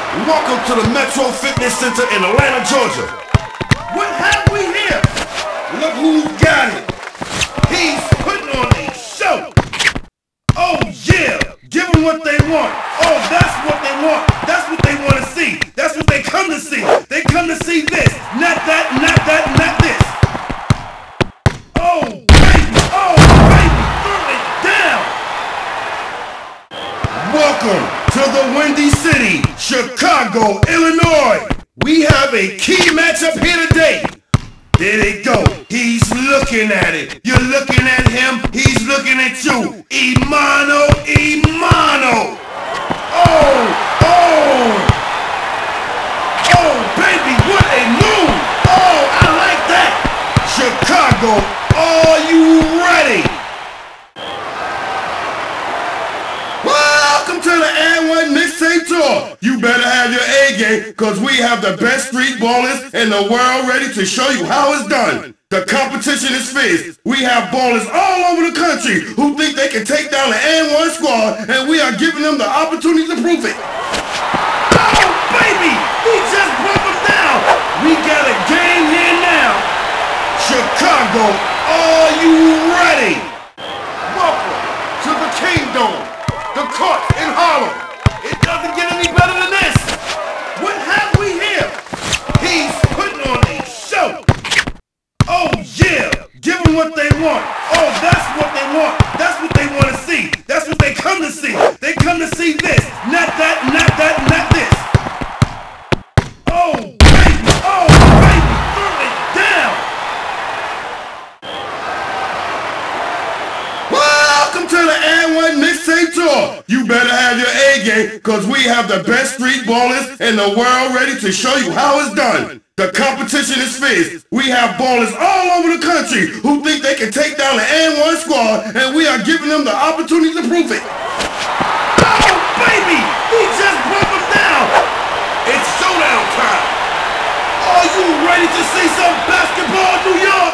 Welcome to the Metro Fitness Center in Atlanta, Georgia. What have we here? Look who's got it. He's putting on a show. Oh yeah, give them what they want. Oh, that's what they want. That's what they want to see. That's what they come to see. They come to see this, not that, not that, not this. Oh baby, throw it down. Welcome to the Windy City, Chicago, Illinois. We have a key matchup here today. There they go. He's looking at it. You're looking at him. He's looking at you. Imano. Oh, baby, what a move. Oh, I like that. Chicago, are you ready? Welcome to the And1 Mixtape Tour. You better have your A game, cause we have the best street ballers in the world ready to show you how it's done. The competition is fierce. We have ballers all over the country who think they can take down the And1 squad, and we are giving them the opportunity to prove it. Oh, baby, he just broke them down. We got a game here now. Chicago, are you ready? Welcome to the Kingdom. The court in Harlem. It doesn't get any better than this. What have we here? He's putting on a show. Oh yeah, give them what they want. Oh, that's what they want. That's what they want to see. That's what they come to see. They come to see this, not that, not that, not this. Oh baby, throw it down. Welcome to the And1 Mixtape Tour. You better have your A game, cause we have the best street ballers in the world ready to show you how it's done. The competition is fierce. We have ballers all over the country who think they can take down the And1 squad, and we are giving them the opportunity to prove it. Oh baby, he just broke them down. It's showdown time. Are you ready to see some basketball, New York?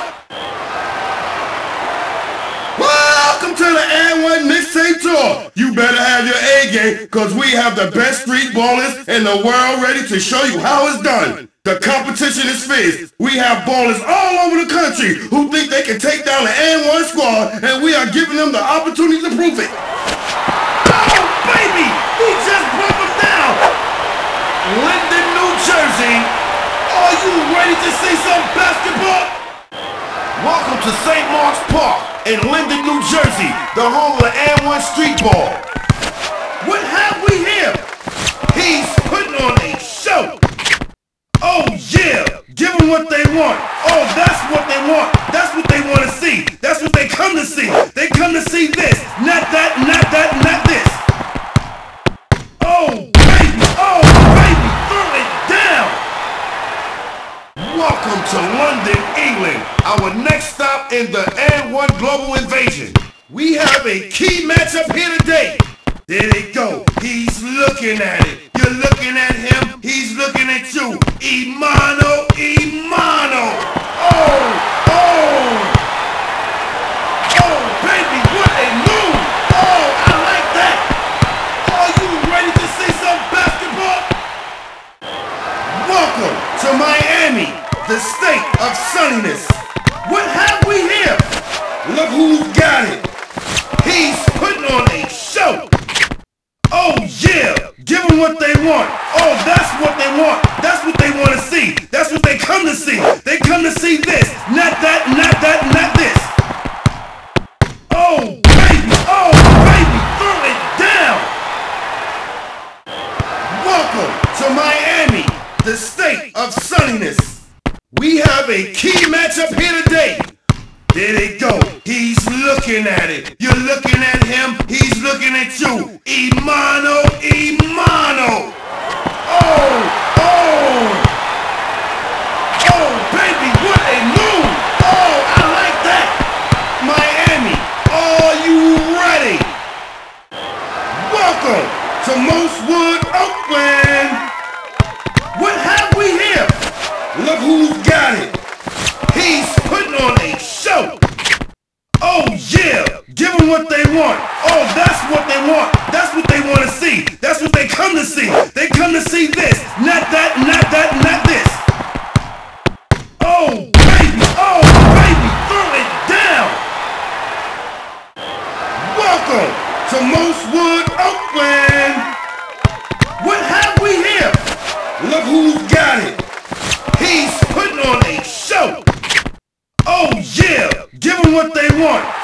Welcome to the And1 Mixtape Tour. You better have your A game, cause we have the best street ballers in the world ready to show you how it's done. The competition is fierce. We have ballers all over the country who think they can take down the And1 squad, and we are giving them the opportunity to prove it. Oh baby, he just broke them down. Linden, New Jersey. Are you ready to see some basketball? Welcome to St. Mark's Park in Linden, New Jersey, the home of the And1 street ball. What have we here? He's putting on a show. Oh yeah, give them what they want. Oh, that's what they want. That's what they want to see. That's what they come to see. They come to see this, not that, not that, not this. Oh baby, throw it down. Welcome to London, England, our next stop in the And1 Global Invasion. We have a key matchup here today. There they go. He's looking at it. You're looking at him. He's looking at you. Imano. Oh, baby, what a move. Oh, I like that. Are you ready to see some basketball? Welcome to Miami, the state of sunniness. What have we here? Look who's got it. He's putting on a show. Oh yeah, give them what they want. Oh, that's what they want. That's what they want to see. That's what they come to see. They come to see this, not that, not that, not this. Oh baby, throw it down. Welcome to Miami, the state of sunniness. We have a key matchup here today. There they go. He's looking at it. You're looking at him. He's looking at you. Imano. Oh, baby, what a move. Oh, I like that. Miami, are you ready? Welcome to Mosewood, Oakland. What have we here? Look who's got it. He's putting on a show. Oh yeah, give them what they want. Oh, that's what they want. That's what they want to see. That's what they come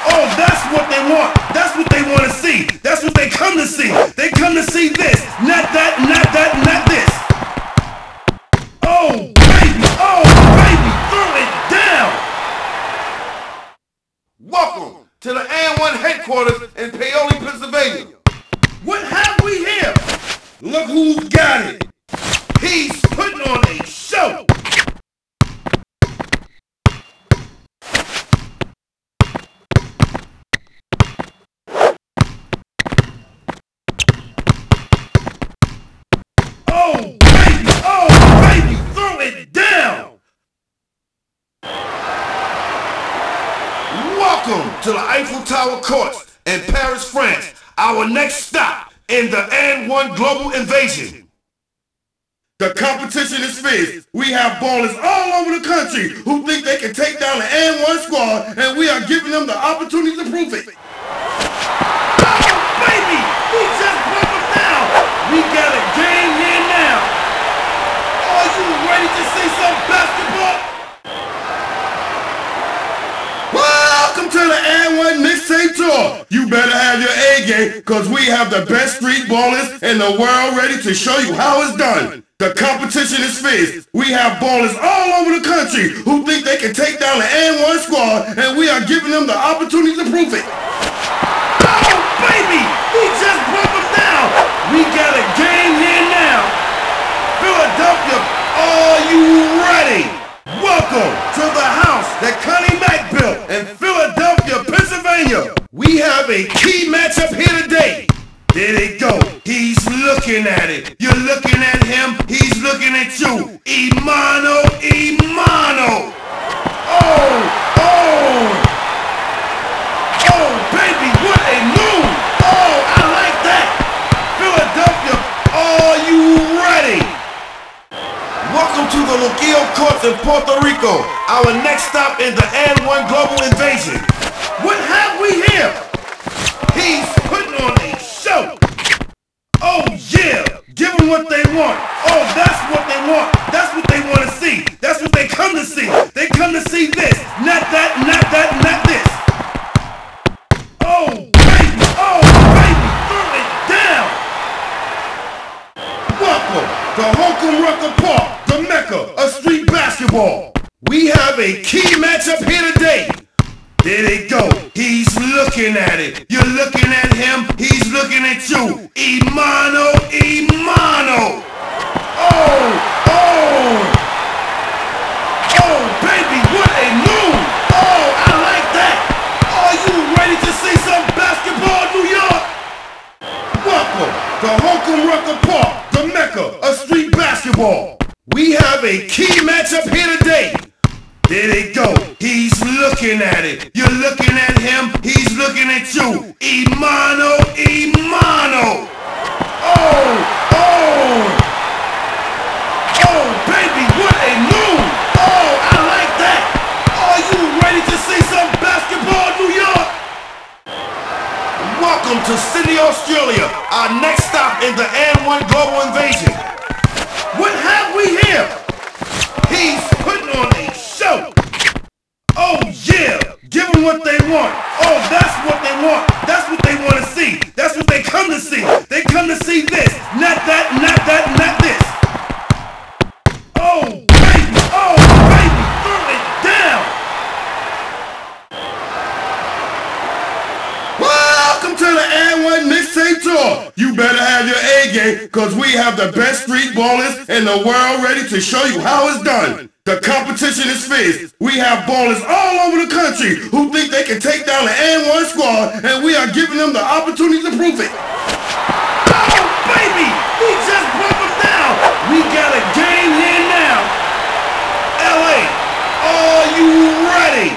Oh, that's what they want. That's what they want to see. That's what they come to see. They come to see this, not that, not that, not this. Oh, baby, throw it down. Welcome to the AND1 headquarters in Paoli, Pennsylvania. What have we here? Look who's got it. He's putting on a show. Oh, baby, throw it down. Welcome to the Eiffel Tower courts in Paris, France. Our next stop in the AND1 global invasion. The competition is fierce. We have ballers all over the country who think they can take down the AND1 squad, and we are giving them the opportunity to prove it. Oh, baby! We just broke them down! We got a game here now! Are you ready to see some basketball? Welcome to the AND1 Mixtape Tour! You better have your A game, cause we have the best street ballers in the world ready to show you how it's done. The competition is fierce. We have ballers all over the country who think they can take down the AND1 squad, and we are giving them the opportunity to prove it. Oh, baby! We just broke them down! We got a game here now! Philadelphia, are you ready? Welcome to the house that Connie Mack built in Philadelphia, Pennsylvania. We have a key matchup here today. There they go. He's looking at it. You're looking at him. He's looking at you. Imano. Oh, baby, what a move. Oh, I like that. Philadelphia, are you ready? Welcome to the Luquillo courts in Puerto Rico. Our next stop in the AND1 global invasion. What have we here? He's putting on a show. Oh yeah, give them what they want. Oh, that's what they want. That's what they want to see. That's what they come to see. They come to see this, not that, not that, not this. Oh baby, throw it down. Welcome to Holcomb Rucker Park, the Mecca of street basketball. We have a key matchup here today. There they go. He's looking at it. You're looking at him. He's looking at you. Imano. Oh, baby, what a move. Oh, I like that. Are you ready to see some basketball, New York? Welcome to Holcomb Rucker Park, the Mecca of street basketball. We have a key matchup here today. There they go. He's looking at it. You're looking at him. He's looking at you. Imano. Oh, baby, what a move. Oh, I like that. Are you ready to see some basketball, New York? Welcome to Sydney, Australia. Our next stop in the AND1 global invasion. What have we here? He's putting on a show. Oh yeah, give them what they want. Oh, that's what they want. That's what they want to see. That's what they come to see. They come to see this, not that, not that, not this. Oh baby, throw it down. Welcome to the AND1 Mixtape Tour. You better have your A game, cause we have the best street ballers in the world ready to show you how it's done. The competition is fierce. We have ballers all over the country who think they can take down the AND1 squad, and we are giving them the opportunity to prove it. Oh, baby! We just broke them down! We got a game here now! LA, are you ready?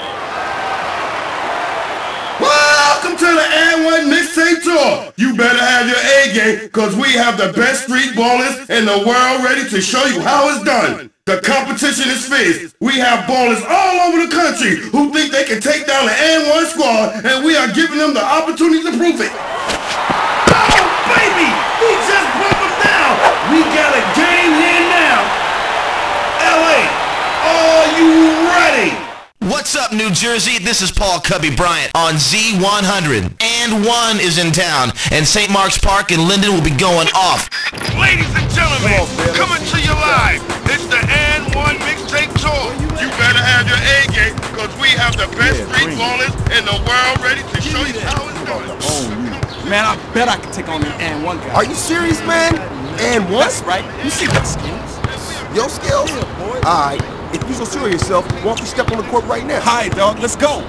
Welcome to the AND1 Mixtape Tour. You better have your A game, cause we have the best street ballers in the world ready to show you how it's done. The competition is fierce. We have ballers all over the country who think they can take down the AND1 squad, and we are giving them the opportunity to prove it. Oh, baby! We just broke them down! We got a game here now! LA, are you ready? What's up, New Jersey? This is Paul Cubby Bryant on Z100. And one is in town, and St. Mark's Park in Linden will be going off. Ladies and gentlemen, coming to you live. It's the And One Mixtape Tour. You better have your A game, because we have the best street ballers in the world ready to show you how it's done. Man, I bet I can take on the And One guy. Are you serious, man? And what? That's right. You see my skills. Your skills? Alright, if you so sure of yourself, why don't you step on the court right now? Hi, dog. Let's go.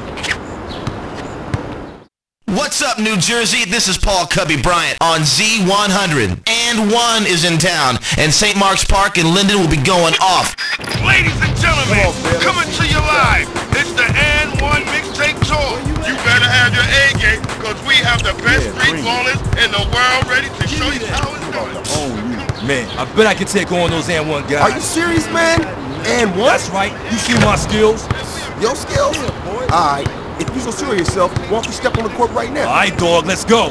What's up, New Jersey? This is Paul Cubby Bryant on Z100. And one is in town, and St. Mark's Park in Linden will be going off. Ladies and gentlemen, coming to you live. It's the And One Mixtape Tour. You better have your A game, because we have the best street ballers in the world ready to show you how it's done. Man, I bet I can take on those And One guys. Are you serious, man? And what? That's right. You see my skills? Your skills? Alright, if you so sure of yourself, why don't you step on the court right now? All right, dog. Let's go.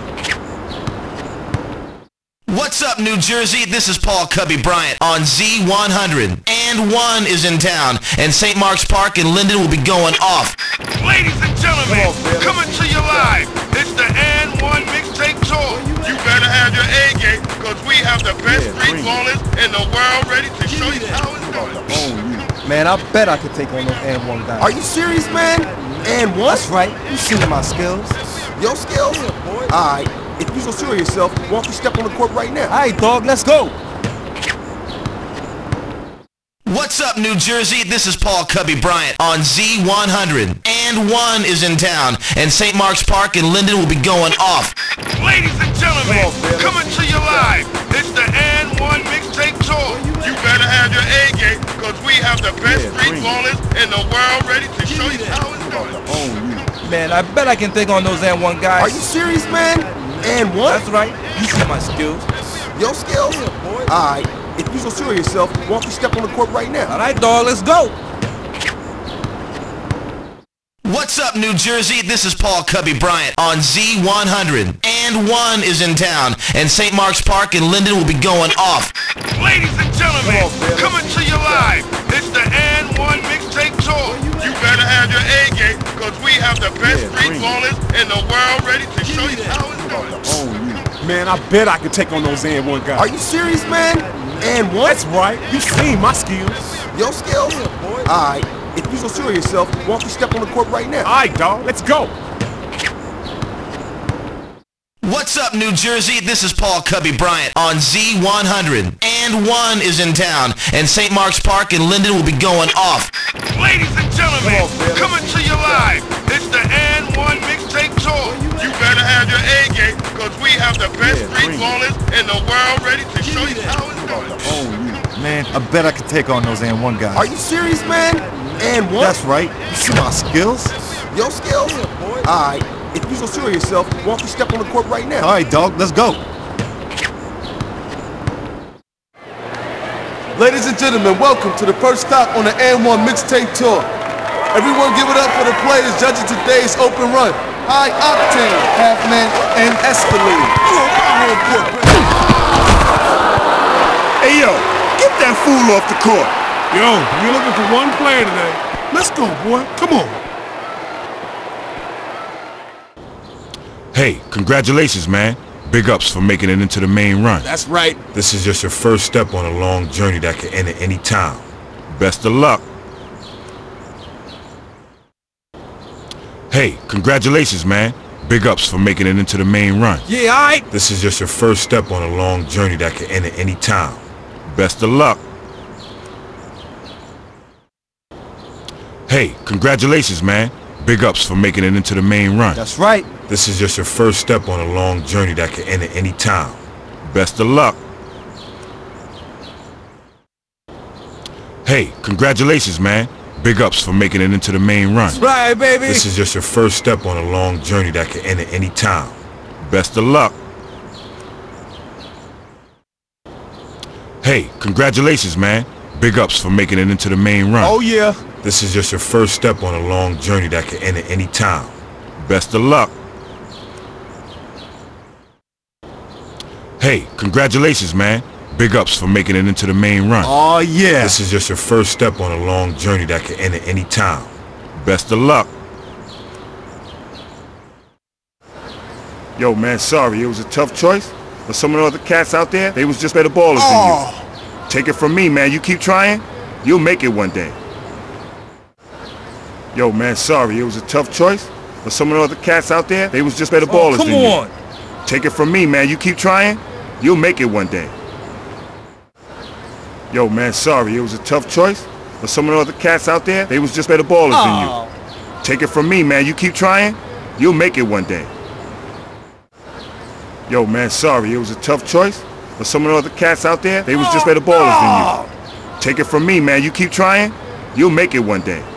What's up, New Jersey? This is Paul Cubby Bryant on Z100. And one is in town, and St. Mark's Park in Linden will be going off. Ladies and gentlemen, coming to you live. It's the And One Mixtape Tour. You better have your A game, because we have the best street ballers in the world ready to show you how it's done. Man, I bet I could take on those And One guys. Are you serious, man? And what? That's right. You see my skills. Your skills? Alright, if you so sure of yourself, why don't you step on the court right now? All right, dog. Let's go. What's up, New Jersey? This is Paul Cubby Bryant on Z100. And one is in town, and St. Mark's Park in Linden will be going off. Ladies and gentlemen, coming to you live. It's the And One Mixtape Tour. You better have your A game, because we have the best street ballers in the world ready to show you how it's done. Man, I bet I can take on those And One guys. Are you serious, man? And what? That's right. You see my skills? Your skills? Alright, if you so sure of yourself, why don't you step on the court right now? All right, dog. Let's go. What's up, New Jersey? This is Paul Cubby Bryant on Z100. And one is in town, and St. Mark's Park in Linden will be going off. Ladies and gentlemen, coming to you live. It's the And One Mixtape Tour. You better have your A game, because we have the best street ballers in the world ready to show you how it's done. Man, I bet I can take on those And One guys. Are you serious, man? And what? That's right. You seen my skills. Your skills? Alright, if you so sure of yourself, why don't you step on the court right now? All right, dog. Let's go. What's up, New Jersey? This is Paul Cubby Bryant on Z100. And one is in town, and St. Mark's Park in Linden will be going off. Ladies and gentlemen, coming to you live. It's the And One Mixtape Tour. You better have your A game, because we have the best street ballers in the world ready to show you how it's done. Man, I bet I could take on those And One guys. Are you serious, man? And what? That's right. You see my skills. Your skills? Alright, if you so sure of yourself, why don't you step on the court right now? All right, dog. Let's go. Ladies and gentlemen, welcome to the first stop on the And One Mixtape Tour. Everyone give it up for the players judging today's open run. High Octane, Halfman, and Escalade. Hey, yo, get that fool off the court. Yo, you're looking for one player today. Let's go, boy. Come on. Hey, congratulations, man. Big ups for making it into the main run. That's right. This is just your first step on a long journey that can end at any time. Best of luck. Hey, congratulations, man. Big ups for making it into the main run. Yeah, all right. This is just your first step on a long journey that can end at any time. Best of luck. Hey, congratulations, man. Big ups for making it into the main run. That's right. This is just your first step on a long journey that can end at any time. Best of luck. Hey, congratulations, man. Big ups for making it into the main run. Right, baby. This is just your first step on a long journey that can end at any time. Best of luck. Hey, congratulations, man. Big ups for making it into the main run. Oh, yeah. This is just your first step on a long journey that can end at any time. Best of luck. Hey, congratulations, man. Big ups for making it into the main run. Oh, yeah. This is just your first step on a long journey that can end at any time. Best of luck. Yo, man, sorry. It was a tough choice. But some of the other cats out there, they was just better ballers than you. Take it from me, man. You keep trying, you'll make it one day. Yo, man, sorry. It was a tough choice. But some of the other cats out there, they was just better ballers than you. Come on. Take it from me, man. You keep trying, you'll make it one day. Yo, man, sorry. It was a tough choice. But some of the other cats out there, they was just better ballers than you. Take it from me, man. You keep trying, you'll make it one day. Yo, man, sorry. It was a tough choice. But some of the other cats out there, they was just better ballers than you. Take it from me, man. You keep trying, you'll make it one day.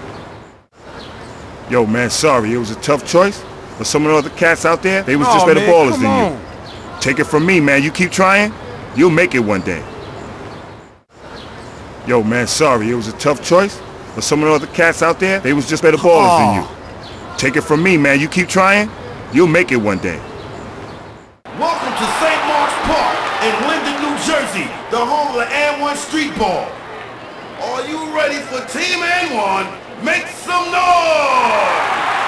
Yo, man, sorry. It was a tough choice. But some of the other cats out there, they was just better ballers than you. Take it from me, man. You keep trying, you'll make it one day. Yo, man, sorry. It was a tough choice. But some of the other cats out there, they was just better ballers than you. Take it from me, man. You keep trying, you'll make it one day. Welcome to St. Mark's Park in Linden, New Jersey, the home of the N1 Street Ball. Are you ready for Team N1? Make some noise!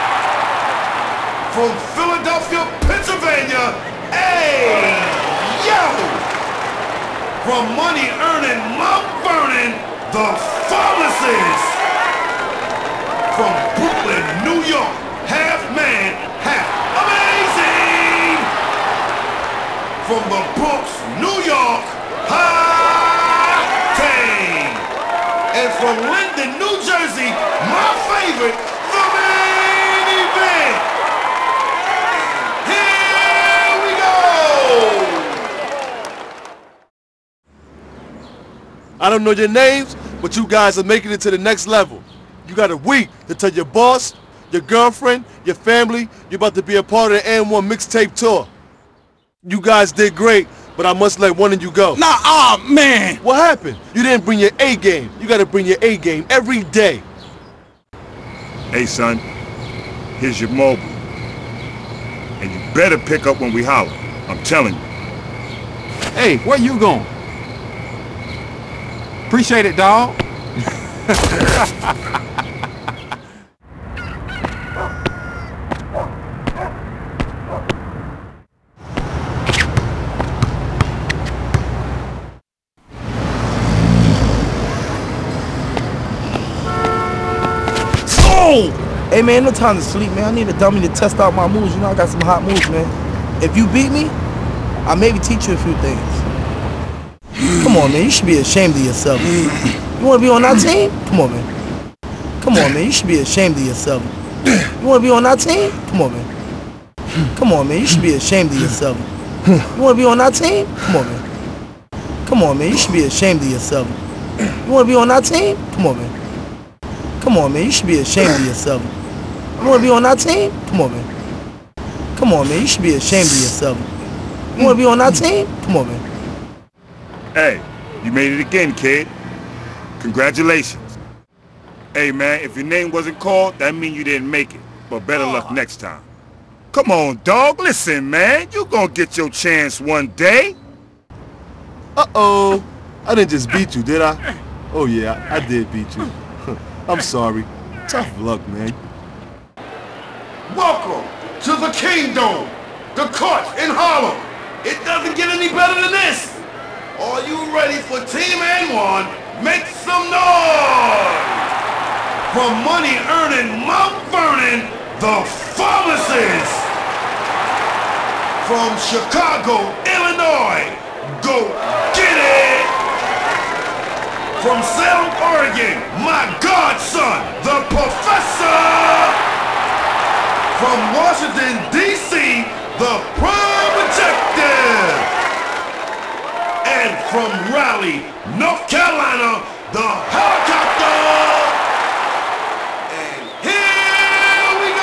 From Philadelphia, Pennsylvania, hey, yo! From money-earning Mount Vernon, the Pharmacist. From Brooklyn, New York, half man, half amazing. From the Bronx, New York, High Tang. And from Linden, New Jersey, my favorite, the main event. Here we go. I don't know your names, but you guys are making it to the next level. You got a week to tell your boss, your girlfriend, your family, you're about to be a part of the N1 mixtape tour. You guys did great, but I must let one of you go. Man. What happened? You didn't bring your A game. You gotta bring your A game every day. Hey, son, here's your mobile. And you better pick up when we holler. I'm telling you. Hey, where you going? Appreciate it, dawg. Hey man, no time to sleep, man. I need a dummy to test out my moves. You know I got some hot moves, man. If you beat me, I'll maybe teach you a few things. Come on, man. You should be ashamed of yourself. You want to be on our team? Come on, man. Come on, man. You should be ashamed of yourself. You want to be on our team? Come on, man. Come on, man. You should be ashamed of yourself. You want to be on our team? Come on, man. Come on, man. You should be ashamed of yourself. You want to be on our team? Come on, man. Come on, man. You should be ashamed of yourself. You want to be on our team? Come on, man. Come on, man. You should be ashamed of yourself. You want to be on our team? Come on, man. Hey, you made it again, kid. Congratulations. Hey, man, if your name wasn't called, that means you didn't make it. But better luck next time. Come on, dog. Listen, man. You gonna get your chance one day. Uh-oh. I didn't just beat you, did I? Oh, yeah, I did beat you. I'm sorry. Tough luck, man. Welcome to the Kingdom, the court in Harlem. It doesn't get any better than this. Are you ready for Team N1? Make some noise! From money-earning Mount Vernon, the Pharmacist. From Chicago, Illinois, go get it! From Salem, Oregon, my godson, the Professor! From Washington, D.C., the Projective! And from Raleigh, North Carolina, the Helicopter! And here we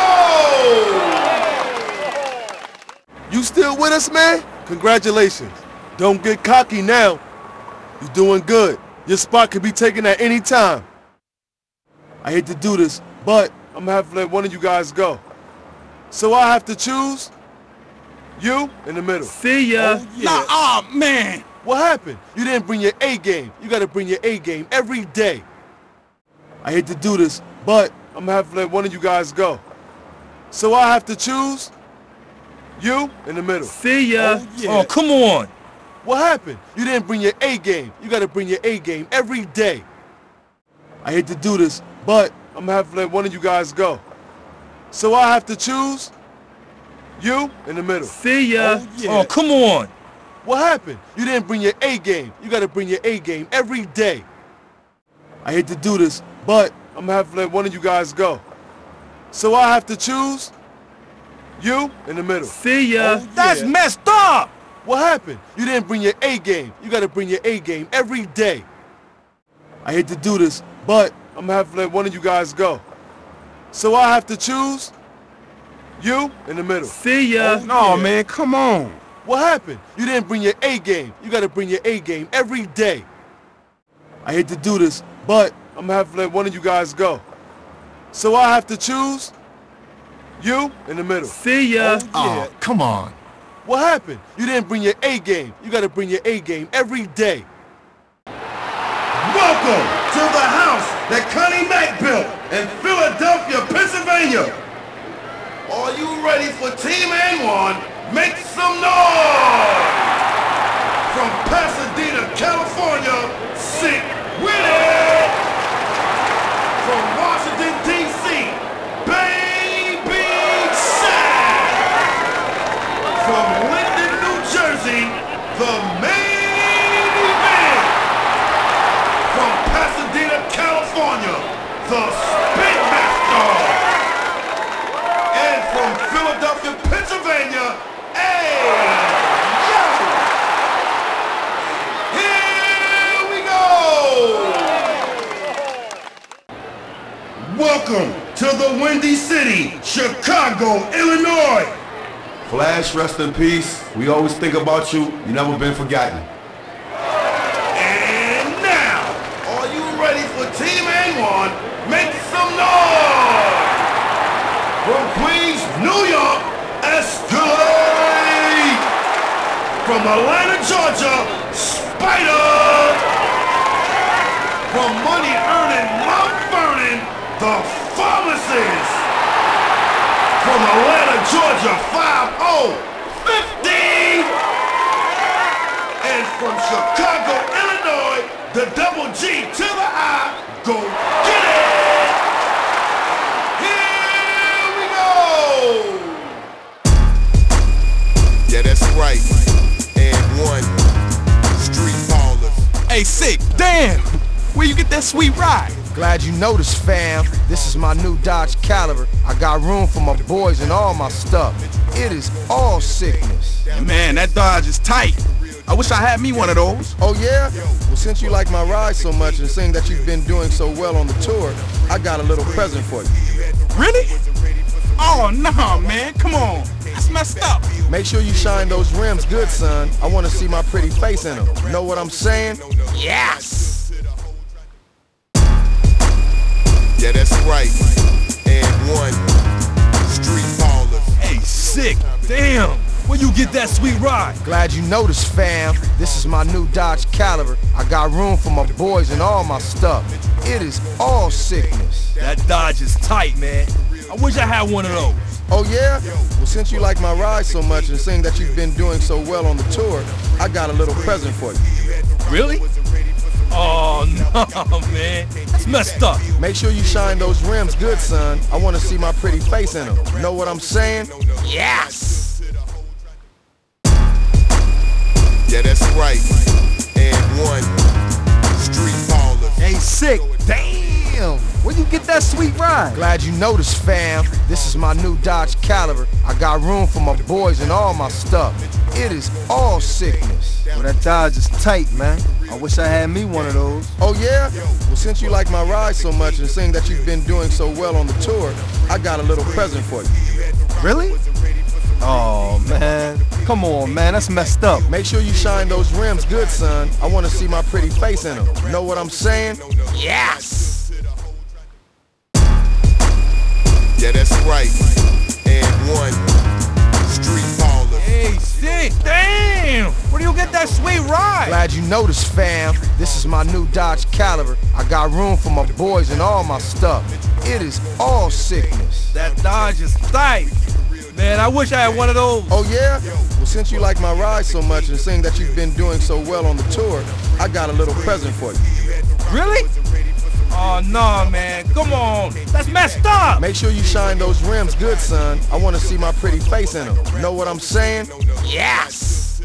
go! You still with us, man? Congratulations. Don't get cocky now. You're doing good. Your spot could be taken at any time. I hate to do this, but I'm gonna have to let one of you guys go. So I have to choose you in the middle. See ya. Oh, yeah. Man. What happened? You didn't bring your A game. You gotta bring your A game every day. I hate to do this, but I'm gonna have to let one of you guys go. So I have to choose you in the middle. See ya. Oh, yeah. Oh, come on. What happened? You didn't bring your A game. You gotta bring your A game every day. I hate to do this, but I'm gonna have to let one of you guys go. So I have to choose you in the middle. See ya. Oh, yeah. Oh, come on. What happened? You didn't bring your A game. You gotta bring your A game every day. I hate to do this, but I'm gonna have to let one of you guys go. So I have to choose you in the middle. See ya. Oh, That's yeah. messed up. What happened? You didn't bring your A game. You gotta bring your A game every day. I hate to do this, but I'm gonna have to let one of you guys go. So I have to choose you in the middle. See ya. Oh, No, yeah. man, come on. What happened? You didn't bring your A game. You gotta bring your A game every day. I hate to do this, but I'm gonna have to let one of you guys go. So I have to choose you in the middle. See ya. Oh, yeah. Come on. What happened? You didn't bring your A game. You gotta bring your A game every day. Welcome to the house that Connie Mack built in Philadelphia, Pennsylvania. Are you ready for Team N1? Make some noise! From Pasadena, California, Sick Willie! From Washington, D.C., Baby Shaq! From Linden, New Jersey, the main event! From Pasadena, California, the Spitmaster! And from Philadelphia, Pennsylvania, yo! Here we go! Welcome to the Windy City, Chicago, Illinois! Flash, rest in peace. We always think about you. You never been forgotten. And now, are you ready for Team N1? Make some noise! From Queens, New York, Escalade! From Atlanta, Georgia, Spider! From money-earning Mount Vernon, the Pharmacist! From Atlanta, Georgia, 50! And from Chicago, Illinois, the double G to the I, go get it! Here we go! Yeah, that's right. And one, street ballers. Hey, Sick. Damn. Where you get that sweet ride? Glad you noticed, fam. This is my new Dodge Caliber. I got room for my boys and all my stuff. It is all sickness. Man, that Dodge is tight. I wish I had me one of those. Oh yeah? Well, since you like my ride so much and seeing that you've been doing so well on the tour, I got a little present for you. Really? Oh, no, man. Come on. That's messed up. Make sure you shine those rims good, son. I want to see my pretty face in them. Know what I'm saying? Yes. Yeah, that's right. And one, street ballers. Hey, Sick. Damn. Where you get that sweet ride? Glad you noticed, fam. This is my new Dodge Caliber. I got room for my boys and all my stuff. It is all sickness. That Dodge is tight, man. I wish I had one of those. Oh yeah? Well, since you like my ride so much and seeing that you've been doing so well on the tour, I got a little present for you. Really? Oh, no, man. That's messed up. Make sure you shine those rims good, son. I want to see my pretty face in them. Know what I'm saying? Yes. Yeah, that's right. And one, street ballers. Hey, Sick. Damn. Where you get that sweet ride? Glad you noticed, fam. This is my new Dodge Caliber. I got room for my boys and all my stuff. It is all sickness. Well, that Dodge is tight, man. I wish I had me one of those. Oh yeah? Well, since you like my ride so much and seeing that you've been doing so well on the tour, I got a little present for you. Really? Oh, man. Come on, man. That's messed up. Make sure you shine those rims good, son. I want to see my pretty face in them. Know what I'm saying? Yes. Yeah, that's right. And one, street ballers. Hey, Sick. Damn. Where do you get that sweet ride? Glad you noticed, fam. This is my new Dodge Caliber. I got room for my boys and all my stuff. It is all sickness. That Dodge is tight. Man, I wish I had one of those. Oh yeah? Well, since you like my ride so much and seeing that you've been doing so well on the tour, I got a little present for you. Really? Oh, no, man. Come on. That's messed up. Make sure you shine those rims good, son. I want to see my pretty face in them. Know what I'm saying? Yes.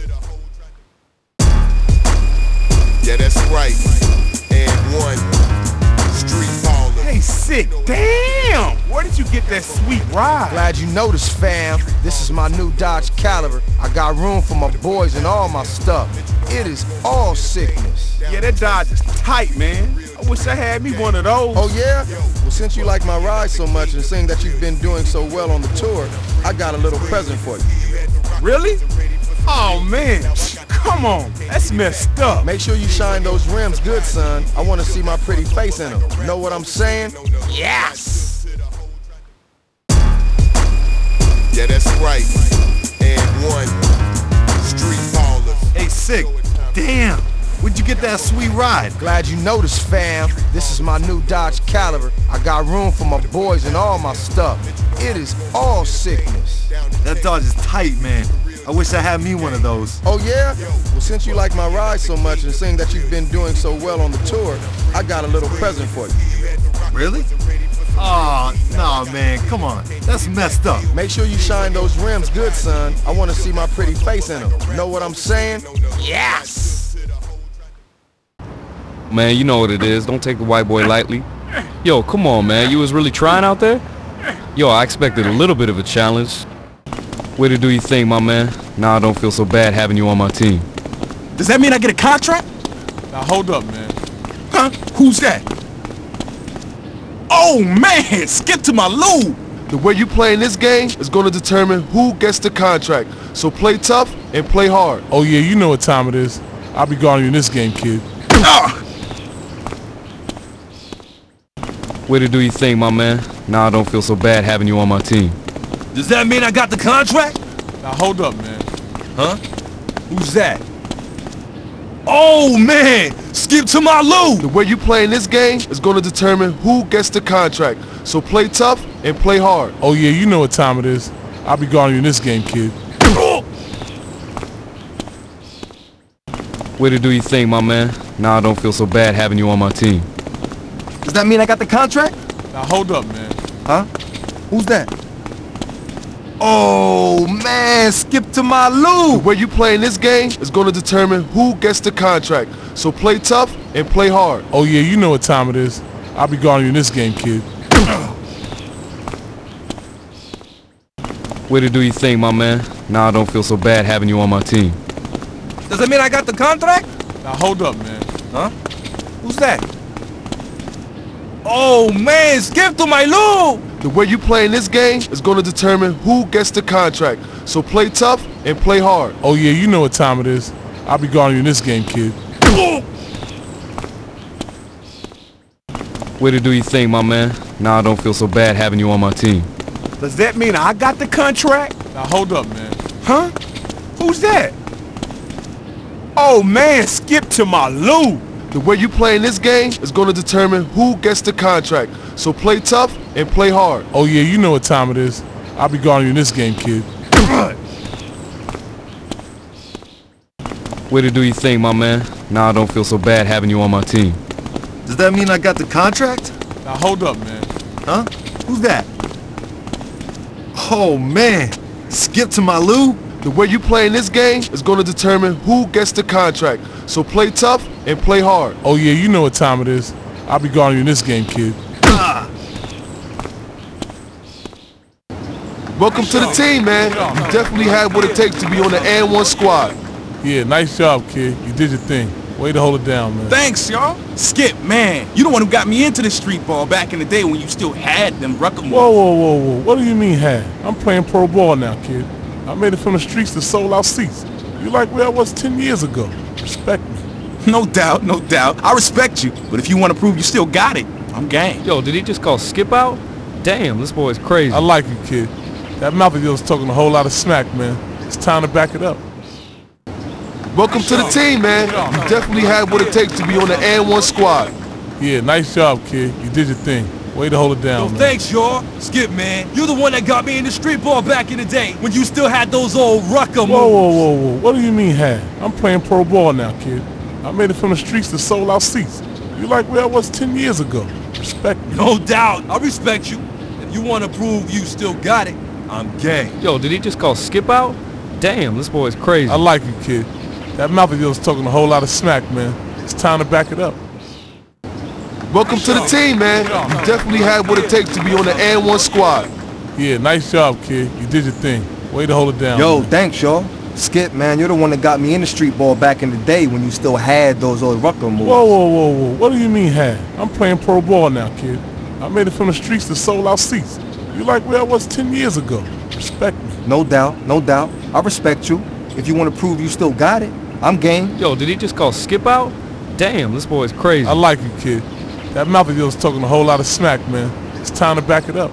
Yeah, that's right. And one. Street baller. Hey, sick. Damn. Where did you get that sweet ride? Glad you noticed, fam. This is my new Dodge Caliber. I got room for my boys and all my stuff. It is all sickness. Yeah, that Dodge is tight, man. I wish I had me one of those. Oh yeah? Well, since you like my ride so much and seeing that you've been doing so well on the tour, I got a little present for you. Really? Oh, man. Come on. That's messed up. Make sure you shine those rims good, son. I want to see my pretty face in them. Know what I'm saying? Yes. Yeah, that's right. And one. Street baller. Hey, sick. Damn. Where'd you get that sweet ride? Glad you noticed, fam. This is my new Dodge Caliber. I got room for my boys and all my stuff. It is all sickness. That Dodge is tight, man. I wish I had me one of those. Oh yeah? Well, since you like my ride so much and seeing that you've been doing so well on the tour, I got a little present for you. Really? Oh, no, man. Come on. That's messed up. Make sure you shine those rims good, son. I want to see my pretty face in them. Know what I'm saying? Yes. Man, you know what it is. Don't take the white boy lightly. Yo, come on, man. You was really trying out there? Yo, I expected a little bit of a challenge. Way to do your thing, my man. Now I don't feel so bad having you on my team. Does that mean I get a contract? Now hold up, man. Huh? Who's that? Oh, man! Skip to my loo! The way you play in this game is going to determine who gets the contract. So play tough and play hard. Oh yeah, you know what time it is. I'll be guarding you in this game, kid. Way to do your thing, my man. Now I don't feel so bad having you on my team. Does that mean I got the contract? Now hold up, man. Huh? Who's that? Oh, man! Skip to my loo! The way you play in this game is going to determine who gets the contract. So play tough and play hard. Oh yeah, you know what time it is. I'll be guarding you in this game, kid. Way to do your thing, my man. Now I don't feel so bad having you on my team. Does that mean I got the contract? Now hold up, man. Huh? Who's that? Oh, man, skip to my loo! The way you play in this game is going to determine who gets the contract. So play tough and play hard. Oh yeah, you know what time it is. I'll be guarding you in this game, kid. Way to do your thing, my man. Now I don't feel so bad having you on my team. Does that mean I got the contract? Now hold up, man. Huh? Who's that? Oh, man, skip to my loo! The way you play in this game is going to determine who gets the contract. So play tough and play hard. Oh yeah, you know what time it is. I'll be guarding you in this game, kid. Way to do your thing, my man. Now I don't feel so bad having you on my team. Does that mean I got the contract? Now hold up, man. Huh? Who's that? Oh, man, skip to my loo! The way you play in this game is going to determine who gets the contract. So play tough and play hard. Oh yeah, you know what time it is. I'll be guarding you in this game, kid. Way to do your thing, my man. Now I don't feel so bad having you on my team. Does that mean I got the contract? Now hold up, man. Huh? Who's that? Oh, man, skip to my loo? The way you play in this game is going to determine who gets the contract. So play tough and play hard. Oh yeah, you know what time it is. I'll be guarding you in this game, kid. Welcome to the team, man. You definitely had what it takes to be on the N1 squad. Yeah, nice job, kid. You did your thing. Way to hold it down, man. Thanks, y'all. Skip, man. You the one who got me into the street ball back in the day when you still had them Ruckamores. Whoa. What do you mean had? I'm playing pro ball now, kid. I made it from the streets to sold out seats. You like where I was 10 years ago. Respect me. No doubt, no doubt. I respect you. But if you want to prove you still got it, I'm game. Yo, did he just call Skip out? Damn, this boy's crazy. I like you, kid. That mouth of yours talking a whole lot of smack, man. It's time to back it up. Welcome to the team, man. You definitely had what it takes to be on the N1 squad. Yeah, nice job, kid. You did your thing. Way to hold it down, Yo, man. thanks, y'all. Skip, man. You're the one that got me into street ball back in the day when you still had those old rucker moves. Whoa. What do you mean had? I'm playing pro ball now, kid. I made it from the streets to sold out seats. You like where I was 10 years ago. Respect me. No doubt. I respect you. If you want to prove you still got it, I'm game. Yo, did he just call Skip out? Damn, this boy's crazy. I like you, kid. That mouth of yours talking a whole lot of smack, man. It's time to back it up. Welcome to the team, man. You definitely had what it takes to be on the N1 squad. Yeah, nice job, kid. You did your thing. Way to hold it down. Yo, man. thanks, y'all. Skip, man, you're the one that got me into street ball back in the day when you still had those old rucker moves. Whoa. What do you mean had? I'm playing pro ball now, kid. I made it from the streets to sold out seats. You like where I was 10 years ago. Respect me. No doubt. I respect you. If you want to prove you still got it, I'm game. Yo, did he just call Skip out? Damn, this boy's crazy. I like you, kid. That mouth of yours talking a whole lot of smack, man. It's time to back it up.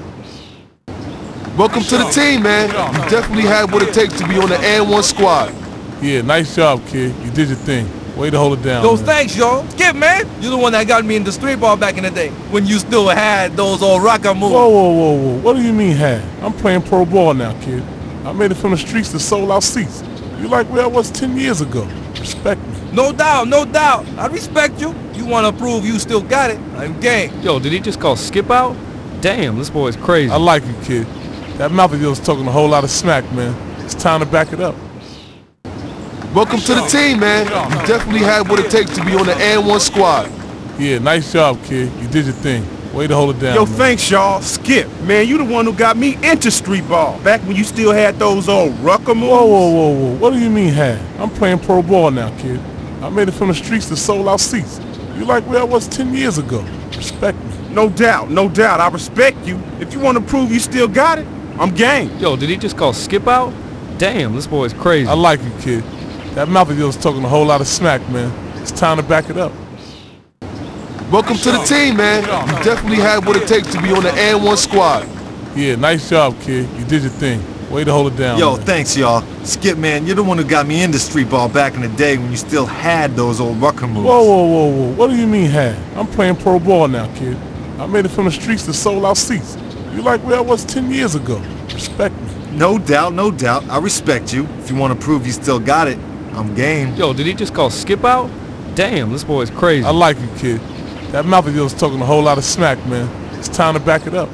Welcome to the team, man. You definitely had what it takes to be on the N1 squad. Yeah, nice job, kid. You did your thing. Way to hold it down. Yo, man. thanks, y'all. Skip, man. You're the one that got me into street ball back in the day when you still had those old rucker moves. Whoa. What do you mean had? I'm playing pro ball now, kid. I made it from the streets to sold out seats. You like where I was 10 years ago. Respect me. No doubt. I respect you. You want to prove you still got it, I'm game. Yo, did he just call Skip out? Damn, this boy's crazy. I like you, kid. That mouth of yours talking a whole lot of smack, man. It's time to back it up. Welcome to the team, man. You definitely had what it takes to be on the N1 squad. Yeah, nice job, kid. You did your thing. Way to hold it down. Yo, man. thanks, y'all. Skip, man, you the one who got me into street ball back when you still had those old rucker moves. Whoa. What do you mean had? I'm playing pro ball now, kid. I made it from the streets to sold out seats. You like where I was 10 years ago. Respect me. No doubt. I respect you. If you want to prove you still got it, I'm game. Yo, did he just call Skip out? Damn, this boy's crazy. I like you, kid. That mouth of yours talking a whole lot of smack, man. It's time to back it up. Welcome to the team, man. You definitely had what it takes to be on the N1 squad. Yeah, nice job, kid. You did your thing. Way to hold it down. Yo, man. thanks, y'all. Skip, man, you're the one who got me into street ball back in the day when you still had those old rucker moves. Whoa. What do you mean had? I'm playing pro ball now, kid. I made it from the streets to sold out seats. You like where I was 10 years ago. Respect me. No doubt. I respect you. If you want to prove you still got it, I'm game. Yo, did he just call Skip out? Damn, this boy's crazy. I like you, kid. That mouth of yours talking a whole lot of smack, man. It's time to back it up.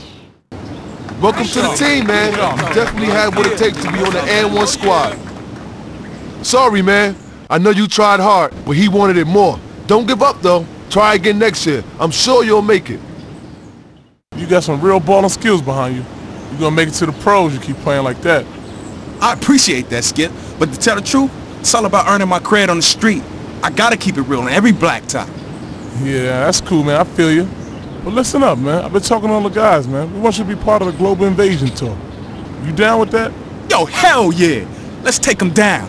Welcome to the team, man. You definitely had what it takes to be on the N1 squad. Sorry, man. I know you tried hard, but he wanted it more. Don't give up, though. Try again next year. I'm sure you'll make it. You got some real balling skills behind you. You're gonna make it to the pros. You keep playing like that. I appreciate that, Skip, but to tell the truth, it's all about earning my cred on the street. I gotta keep it real on every blacktop. Yeah, that's cool, man. I feel you. But listen up, man. I've been talking to all the guys, man. We want you to be part of the Global Invasion tour. You down with that? Yo, hell yeah! Let's take them down.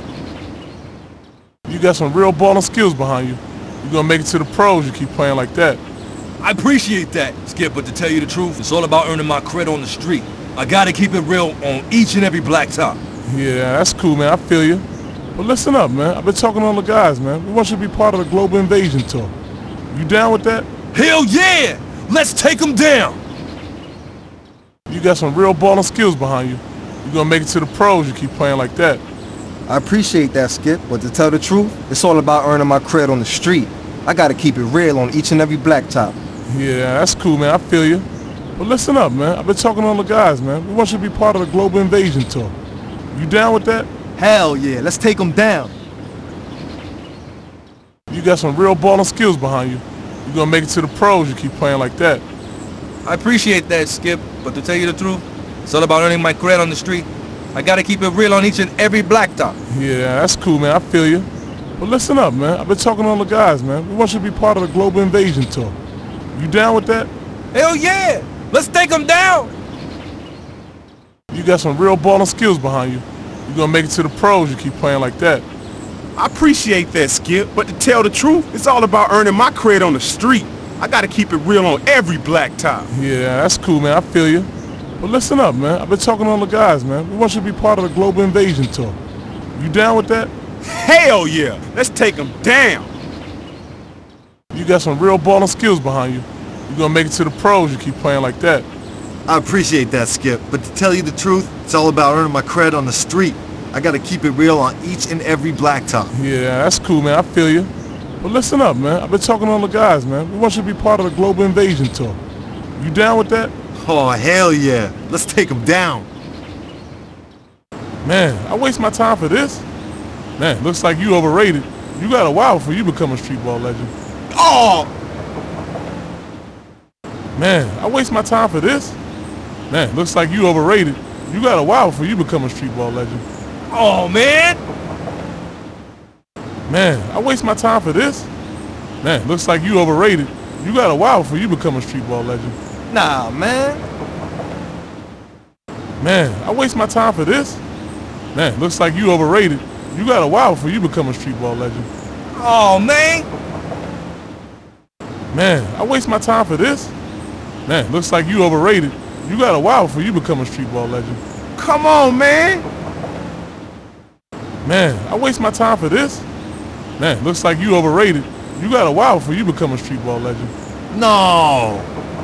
You got some real balling skills behind you. You're gonna make it to the pros. You keep playing like that. I appreciate that, Skip, but to tell you the truth, it's all about earning my credit on the street. I gotta keep it real on each and every blacktop. Yeah, that's cool, man. I feel you. But listen up, man. I've been talking to all the guys, man. We want you to be part of the Global Invasion tour. You down with that? Hell yeah! Let's take them down! You got some real balling skills behind you. You're gonna make it to the pros. You keep playing like that. I appreciate that, Skip, but to tell the truth, it's all about earning my cred on the street. I gotta keep it real on each and every blacktop. Yeah, that's cool, man. I feel you. But listen up, man. I've been talking to all the guys, man. We want you to be part of the Global Invasion tour. You down with that? Hell yeah, let's take them down. You got some real balling skills behind you. You're gonna make it to the pros. You keep playing like that. I appreciate that, Skip, but to tell you the truth, it's all about earning my cred on the street. I gotta keep it real on each and every blacktop. Yeah, that's cool, man. I feel you. But listen up, man. I've been talking to all the guys, man. We want you to be part of the Global Invasion tour. You down with that? Hell yeah! Let's take them down! You got some real balling skills behind you. You're gonna make it to the pros. You keep playing like that. I appreciate that, Skip, but to tell the truth, it's all about earning my cred on the street. I gotta keep it real on every blacktop. Yeah, that's cool, man. I feel you. But listen up, man. I've been talking to all the guys, man. We want you to be part of the Global Invasion tour. You down with that? Hell yeah! Let's take them down! You got some real balling skills behind you. You're gonna make it to the pros, you keep playing like that. I appreciate that, Skip, but to tell you the truth, it's all about earning my cred on the street. I gotta keep it real on each and every blacktop. Yeah, that's cool, man. I feel you. But listen up, man. I've been talking to all the guys, man. We want you to be part of the Global Invasion tour. You down with that? Oh, hell yeah. Let's take them down. Man, I waste my time for this? Man, looks like you overrated. You got a while before you become a street ball legend. Oh! Man, I waste my time for this? Man, looks like you overrated. You got a while before you become a street ball legend. Oh, man! Man, I waste my time for this? Man, looks like you overrated. You got a while before you become a street ball legend. Nah, man. Man, I waste my time for this? Man, looks like you overrated. You got a while before you become a street ball legend. Oh, man. Man, I waste my time for this? Man, looks like you overrated. You got a while before you become a street ball legend. Come on, man. Man, I waste my time for this? Man, looks like you overrated. You got a while before you become a street ball legend. No!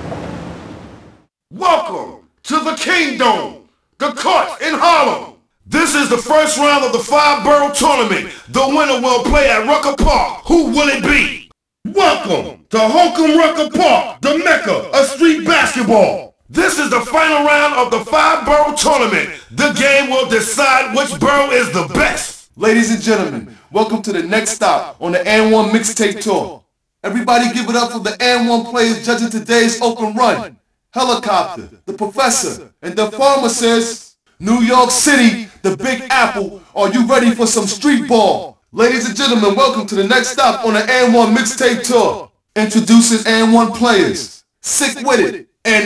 Welcome to the Kingdom, the court in Harlem. This is the first round of the 5-borough tournament. The winner will play at Rucker Park. Who will it be? Welcome to Holcomb Rucker Park, the mecca of street basketball. This is the final round of the 5-borough tournament. The game will decide which borough is the best. Ladies and gentlemen, welcome to the next stop on the N1 Mixtape Tour. Everybody give it up for the N1 players judging today's open run. Helicopter, the Professor, and the Pharmacist. New York City, the Big Apple. Are you ready for some street ball? Ladies and gentlemen, welcome to the next stop on the N1 Mixtape Tour. Introducing N1 players. Sick with it. And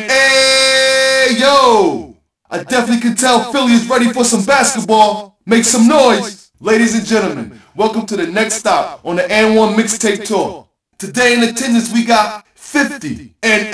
Ayo! I definitely can tell Philly is ready for some basketball. Make some noise. Ladies and gentlemen, welcome to the next stop on the N1 Mixtape Tour. Today in attendance we got 50. And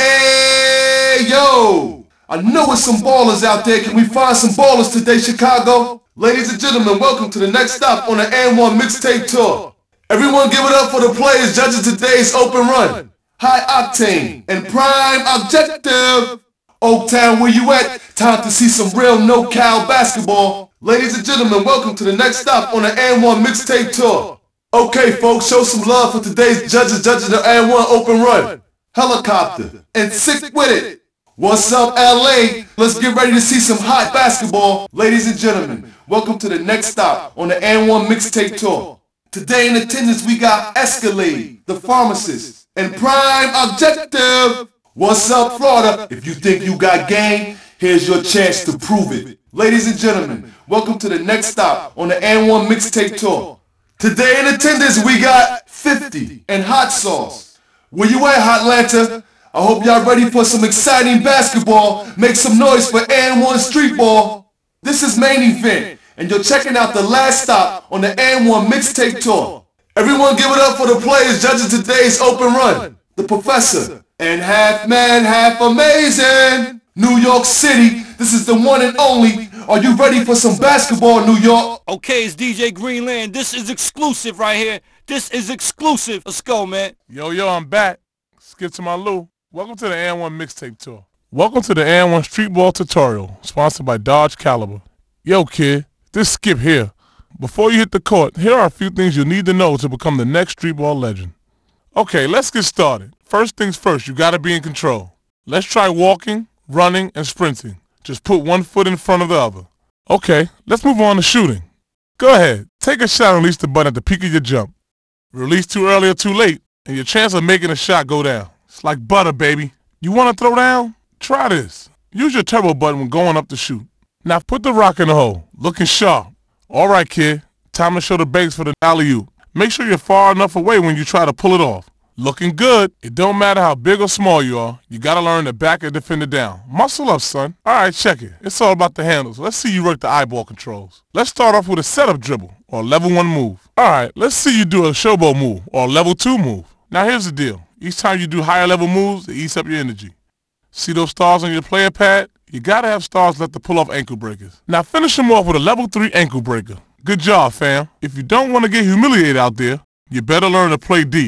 Ayo! I know it's some ballers out there. Can we find some ballers today, Chicago? Ladies and gentlemen, welcome to the next stop on the N1 Mixtape Tour. Everyone give it up for the players judging today's open run. High Octane and Prime Objective. Oaktown, where you at? Time to see some real no-cal basketball. Ladies and gentlemen, welcome to the next stop on the N1 Mixtape Tour. Okay, folks, show some love for today's judging the N1 open run. Helicopter and Sick with it. What's up, LA? Let's get ready to see some hot basketball. Ladies and gentlemen, welcome to the next stop on the N1 Mixtape Tour. Today in attendance we got Escalade, the Pharmacist, and Prime Objective. What's up, Florida? If you think you got game, here's your chance to prove it. Ladies and gentlemen, welcome to the next stop on the N1 Mixtape Tour. Today in attendance we got 50 and Hot Sauce. Where you at, Hotlanta? I hope y'all ready for some exciting basketball. Make some noise for N1 Street Ball. This is Main Event, and you're checking out the last stop on the N1 Mixtape Tour. Everyone give it up for the players judging today's open run. The Professor and half man, half amazing. New York City, this is the one and only. Are you ready for some basketball, New York? Okay, it's DJ Greenland. This is exclusive right here. This is exclusive. Let's go, man. Yo, I'm back. Skip to my Lou. Welcome to the N1 Mixtape Tour. Welcome to the N1 Street Ball Tutorial, sponsored by Dodge Caliber. Yo, kid, this Skip here. Before you hit the court, here are a few things you need to know to become the next street ball legend. Okay, let's get started. First things first, you gotta be in control. Let's try walking, running, and sprinting. Just put one foot in front of the other. Okay, let's move on to shooting. Go ahead, take a shot and release the button at the peak of your jump. Release too early or too late, and your chance of making a shot go down. It's like butter, baby. You wanna throw down? Try this. Use your turbo button when going up to shoot. Now put the rock in the hole, looking sharp. Alright, kid, time to show the base for the alley-oop. Make sure you're far enough away when you try to pull it off. Looking good. It don't matter how big or small you are, you gotta learn to back a defender down. Muscle up, son. Alright, check it. It's all about the handles. Let's see you work the eyeball controls. Let's start off with a setup dribble, or level 1 move. Alright, let's see you do a showboat move, or level 2 move. Now here's the deal. Each time you do higher level moves, it eats up your energy. See those stars on your player pad? You gotta have stars left to pull off ankle breakers. Now finish them off with a level 3 ankle breaker. Good job, fam. If you don't want to get humiliated out there, you better learn to play D.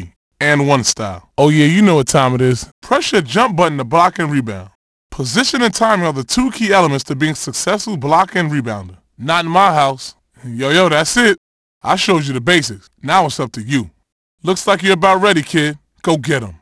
and one style. Oh yeah, you know what time it is. Press your jump button to block and rebound. Position and timing are the two key elements to being a successful blocker and rebounder. Not in my house. Yo, that's it. I showed you the basics. Now it's up to you. Looks like you're about ready, kid. Go get 'em.